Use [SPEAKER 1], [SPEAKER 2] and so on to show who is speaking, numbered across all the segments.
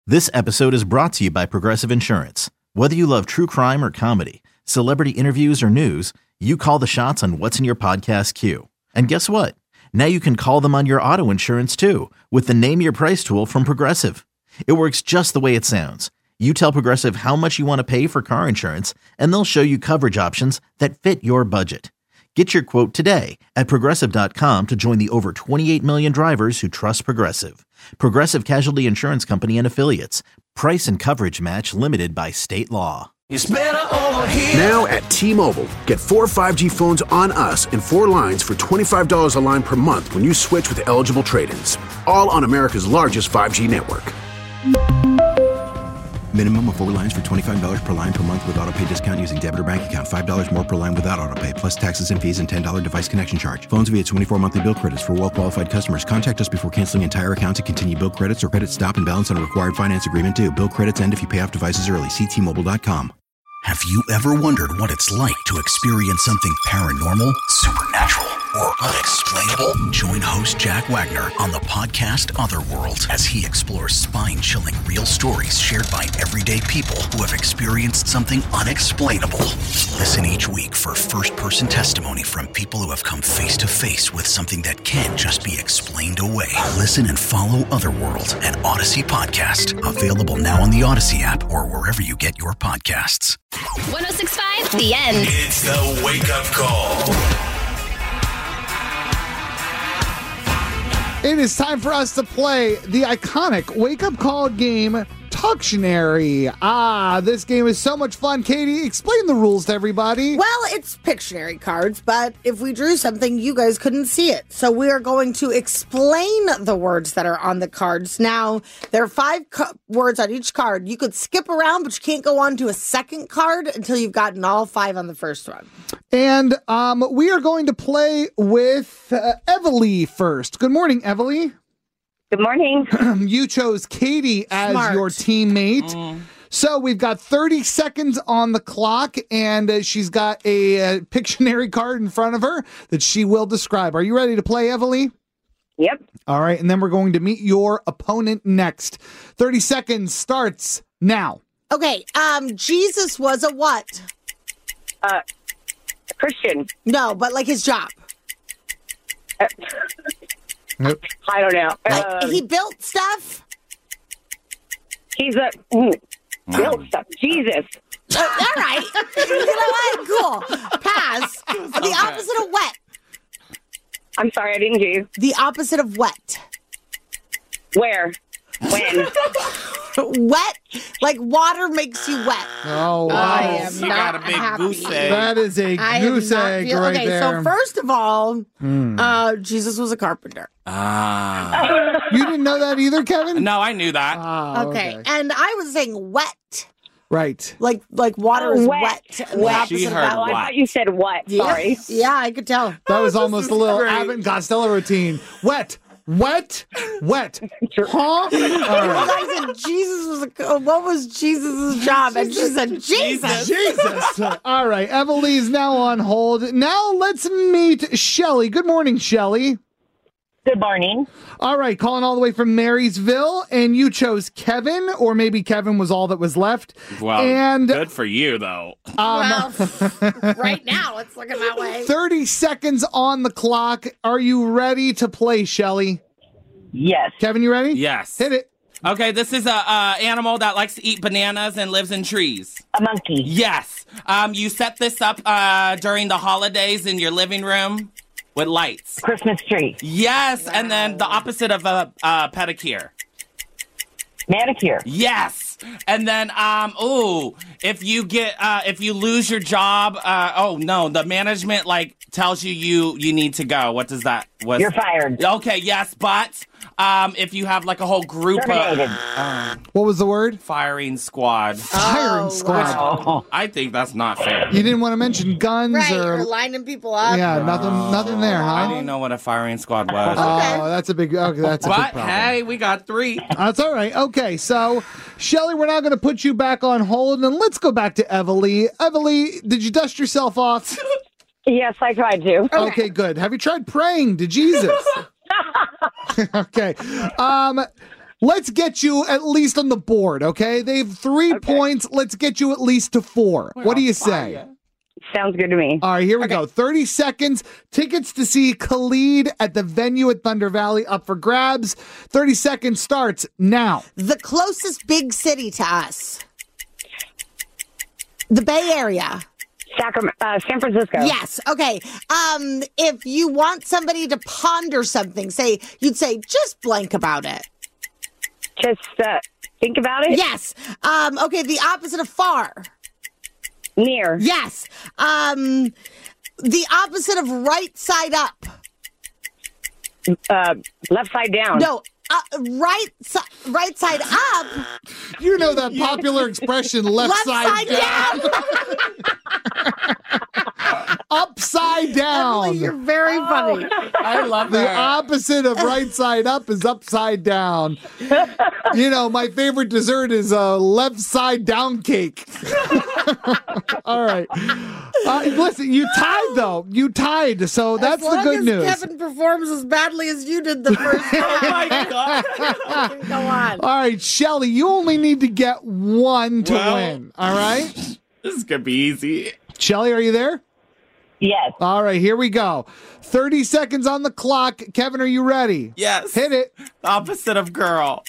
[SPEAKER 1] This episode is brought to you by Progressive Insurance. Whether you love true crime or comedy, celebrity interviews or news, you call the shots on what's in your podcast queue. And guess what? Now you can call them on your auto insurance too with the Name Your Price tool from Progressive. It works just the way it sounds. You tell Progressive how much you want to pay for car insurance, and they'll show you coverage options that fit your budget. Get your quote today at Progressive.com to join the over 28 million drivers who trust Progressive. Progressive Casualty Insurance Company and Affiliates. Price and coverage match limited by state law.
[SPEAKER 2] It's better over here.
[SPEAKER 3] Now at T-Mobile, get 4 5G phones on us and 4 lines for $25 a line per month when you switch with eligible trade-ins. All on America's largest 5G network.
[SPEAKER 4] Minimum of 4 lines for $25 per line per month with autopay discount using debit or bank account. $5 more per line without autopay, plus taxes and fees and $10 device connection charge. Phones via 24 monthly bill credits for well-qualified customers. Contact us before canceling entire account to continue bill credits or credit stop and balance on a required finance agreement due. Bill credits end if you pay off devices early. See T-Mobile.com.
[SPEAKER 5] Have you ever wondered what it's like to experience something paranormal, supernatural, or unexplainable? Join host Jack Wagner on the podcast Otherworld as he explores spine-chilling real stories shared by everyday people who have experienced something unexplainable. Listen each week for first-person testimony from people who have come face-to-face with something that can't just be explained away. Listen and follow Otherworld, an Odyssey podcast. Available now on the Odyssey app or wherever you get your podcasts.
[SPEAKER 6] 106.5, The End.
[SPEAKER 2] It's the wake-up call.
[SPEAKER 7] It is time for us to play the iconic wake-up call game, Talktionary. This game is so much fun. Katie, explain the rules to everybody.
[SPEAKER 8] Well, it's Pictionary cards, but if we drew something, you guys couldn't see it. So we are going to explain the words that are on the cards. Now, there are 5 words on each card. You could skip around, but you can't go on to a second card until you've gotten all 5 on the first one.
[SPEAKER 7] And we are going to play with Evalie first. Good morning, Evalie.
[SPEAKER 9] Good morning.
[SPEAKER 7] You chose Katie as your teammate. So we've got 30 seconds on the clock, and she's got a Pictionary card in front of her that she will describe. Are you ready to play, Evalie?
[SPEAKER 9] Yep.
[SPEAKER 7] All right, and then we're going to meet your opponent next. 30 seconds starts now.
[SPEAKER 8] Okay, Jesus was a what?
[SPEAKER 9] Christian.
[SPEAKER 8] No, but like his job.
[SPEAKER 7] Nope.
[SPEAKER 9] I don't know.
[SPEAKER 8] He built stuff?
[SPEAKER 9] He's built stuff. Jesus.
[SPEAKER 8] All right. You know what? Cool. Pass. The opposite of wet.
[SPEAKER 9] I'm sorry, I didn't hear you.
[SPEAKER 8] The opposite of wet.
[SPEAKER 9] Where? When?
[SPEAKER 8] Wet, like water makes you wet.
[SPEAKER 7] Oh, wow.
[SPEAKER 8] I am
[SPEAKER 10] You
[SPEAKER 8] not
[SPEAKER 10] got a big
[SPEAKER 8] happy.
[SPEAKER 10] goose egg.
[SPEAKER 7] That is a goose egg right
[SPEAKER 8] okay,
[SPEAKER 7] there.
[SPEAKER 8] so first of all, Jesus was a carpenter.
[SPEAKER 7] You didn't know that either, Kevin?
[SPEAKER 10] No, I knew that.
[SPEAKER 8] Okay, and I was saying wet.
[SPEAKER 7] Right.
[SPEAKER 8] Like water is
[SPEAKER 9] wet.
[SPEAKER 8] wet. And the opposite
[SPEAKER 10] She
[SPEAKER 8] of
[SPEAKER 10] heard
[SPEAKER 8] that.
[SPEAKER 9] Oh, I thought you said what? Sorry.
[SPEAKER 8] Yeah, I could tell.
[SPEAKER 7] That was almost a little
[SPEAKER 10] great.
[SPEAKER 7] Abbott and Costello routine. Wet. Huh? All right.
[SPEAKER 8] I said Jesus was what was Jesus' job? And she said Jesus.
[SPEAKER 7] Jesus. All right. Evalie's now on hold. Now let's meet Shelly. Good morning, Shelly.
[SPEAKER 9] Good morning.
[SPEAKER 7] All right. Calling all the way from Marysville. And you chose Kevin, or maybe Kevin was all that was left.
[SPEAKER 10] Well,
[SPEAKER 7] and
[SPEAKER 10] good for you, though.
[SPEAKER 8] Well, right now it's looking that way.
[SPEAKER 7] 30 seconds on the clock. Are you ready to play, Shelly?
[SPEAKER 9] Yes.
[SPEAKER 7] Kevin, you ready?
[SPEAKER 10] Yes.
[SPEAKER 7] Hit it.
[SPEAKER 10] Okay, this is a animal that likes to eat bananas and lives in trees.
[SPEAKER 9] A monkey.
[SPEAKER 10] Yes. You set this up during the holidays in your living room with lights.
[SPEAKER 9] Christmas tree.
[SPEAKER 10] Yes, and then the opposite of a pedicure.
[SPEAKER 9] Manicure.
[SPEAKER 10] Yes. And then, if you lose your job, the management tells you need to go. What does that?
[SPEAKER 9] You're fired.
[SPEAKER 10] Okay, yes, but if you have a whole group
[SPEAKER 9] Terminated.
[SPEAKER 7] What was the word?
[SPEAKER 10] firing squad.
[SPEAKER 7] Firing squad.
[SPEAKER 9] Oh.
[SPEAKER 10] I think that's not fair.
[SPEAKER 7] You didn't want to mention guns
[SPEAKER 8] Right,
[SPEAKER 7] or
[SPEAKER 8] you're lining people up.
[SPEAKER 7] yeah, nothing there,
[SPEAKER 10] I
[SPEAKER 7] huh?
[SPEAKER 10] didn't know what a firing squad was.
[SPEAKER 7] Oh, that's a big problem.
[SPEAKER 10] But hey, we got 3.
[SPEAKER 7] That's all right. Okay, so Shelly, we're now going to put you back on hold, and let's go back to Evalie. Evalie, did you dust yourself off?
[SPEAKER 9] Yes, I tried to.
[SPEAKER 7] Okay, good. Have you tried praying to Jesus? Okay. Let's get you at least on the board, okay? They have 3 points. Let's get you at least to 4. What do you say?
[SPEAKER 9] Sounds good to me.
[SPEAKER 7] All right, here we go. 30 seconds. Tickets to see Khalid at the venue at Thunder Valley up for grabs. 30 seconds starts now.
[SPEAKER 8] The closest big city to us. The Bay Area.
[SPEAKER 9] San Francisco.
[SPEAKER 8] Yes. Okay. If you want somebody to ponder something, you'd say just blank about it.
[SPEAKER 9] Just think about it?
[SPEAKER 8] Yes. Okay, the opposite of far.
[SPEAKER 9] Near.
[SPEAKER 8] Yes. The opposite of right side up.
[SPEAKER 9] Left side down.
[SPEAKER 8] No, right side up.
[SPEAKER 7] You know that popular expression, left side down. Upside down.
[SPEAKER 8] Emily, you're very funny.
[SPEAKER 10] I love
[SPEAKER 7] The
[SPEAKER 10] that.
[SPEAKER 7] opposite of right side up is upside down. You know, my favorite dessert is a left side down cake. All right. Listen, you tied, though. You tied, so that's the good news.
[SPEAKER 8] Kevin performs as badly as you did the first time.
[SPEAKER 10] Oh, my God.
[SPEAKER 8] Okay, go on.
[SPEAKER 7] All right, Shelly, you only need to get 1 to win. All right?
[SPEAKER 10] This is going to be easy.
[SPEAKER 7] Shelly, are you there?
[SPEAKER 9] Yes.
[SPEAKER 7] All right, here we go. 30 seconds on the clock. Kevin, are you ready?
[SPEAKER 10] Yes.
[SPEAKER 7] Hit it.
[SPEAKER 10] The opposite of girl.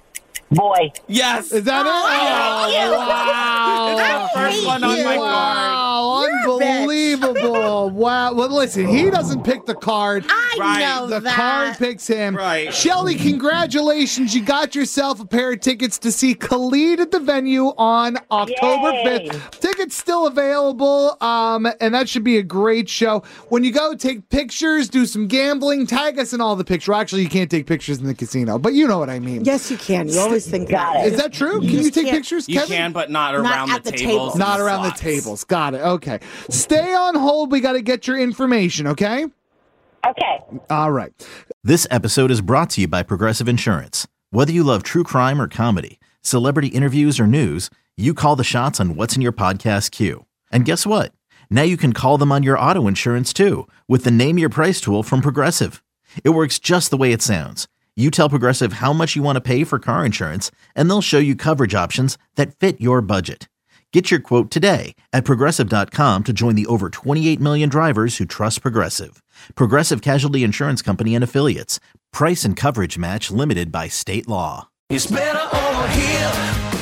[SPEAKER 9] Boy.
[SPEAKER 10] Yes.
[SPEAKER 7] Is that it? Oh, wow.
[SPEAKER 10] It's the first one on my card.
[SPEAKER 7] Wow, unbelievable. Wow. Well, listen, he doesn't pick the card.
[SPEAKER 8] I know
[SPEAKER 7] The
[SPEAKER 8] that.
[SPEAKER 7] card picks him.
[SPEAKER 10] Right.
[SPEAKER 7] Shelly, congratulations. You got yourself a pair of tickets to see Khalid at the venue on October
[SPEAKER 9] Yay.
[SPEAKER 7] 5th. Tickets still available, and that should be a great show. When you go, take pictures, do some gambling, tag us in all the pictures. Well, actually, you can't take pictures in the casino, but you know what I mean.
[SPEAKER 8] Yes, you can. You always think
[SPEAKER 9] Got
[SPEAKER 8] that.
[SPEAKER 9] it.
[SPEAKER 7] Is that true? Can you take
[SPEAKER 8] can't.
[SPEAKER 7] pictures,
[SPEAKER 10] You
[SPEAKER 7] Kevin?
[SPEAKER 10] can, but not around
[SPEAKER 8] at
[SPEAKER 10] the
[SPEAKER 8] the
[SPEAKER 10] tables.
[SPEAKER 8] tables.
[SPEAKER 10] and
[SPEAKER 7] Not around the
[SPEAKER 10] slots.
[SPEAKER 7] tables. Got it. Okay. Stay on hold. We got to get your information, okay?
[SPEAKER 9] Okay.
[SPEAKER 7] All right.
[SPEAKER 1] This episode is brought to you by Progressive Insurance. Whether you love true crime or comedy, celebrity interviews or news, you call the shots on what's in your podcast queue. And guess what? Now you can call them on your auto insurance too with the Name Your Price tool from Progressive. It works just the way it sounds. You tell Progressive how much you want to pay for car insurance, and they'll show you coverage options that fit your budget. Get your quote today at Progressive.com to join the over 28 million drivers who trust Progressive. Progressive Casualty Insurance Company and Affiliates. Price and coverage match limited by state law.
[SPEAKER 2] It's better over here.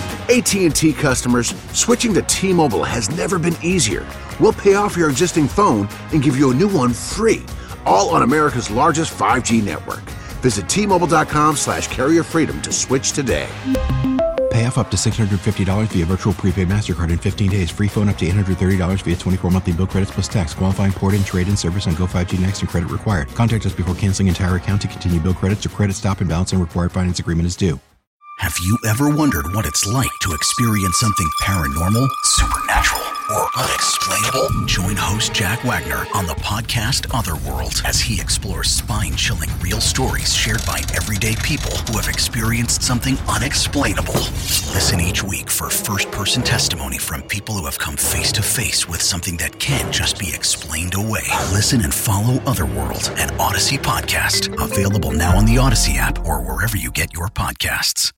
[SPEAKER 3] AT&T customers, switching to T-Mobile has never been easier. We'll pay off your existing phone and give you a new one free, all on America's largest 5G network. Visit T-Mobile.com/carrier freedom to switch today.
[SPEAKER 4] Pay off up to $650 via virtual prepaid MasterCard in 15 days. Free phone up to $830 via 24 monthly bill credits plus tax. Qualifying port-in, trade-in service on Go 5G Next and credit required. Contact us before canceling entire account to continue bill credits or credit stop and balance on required finance agreement is due.
[SPEAKER 5] Have you ever wondered what it's like to experience something paranormal, supernatural, or unexplainable? Join host Jack Wagner on the podcast Otherworld as he explores spine-chilling real stories shared by everyday people who have experienced something unexplainable. Listen each week for first-person testimony from people who have come face-to-face with something that can't just be explained away. Listen and follow Otherworld, an Odyssey podcast. Available now on the Odyssey app or wherever you get your podcasts.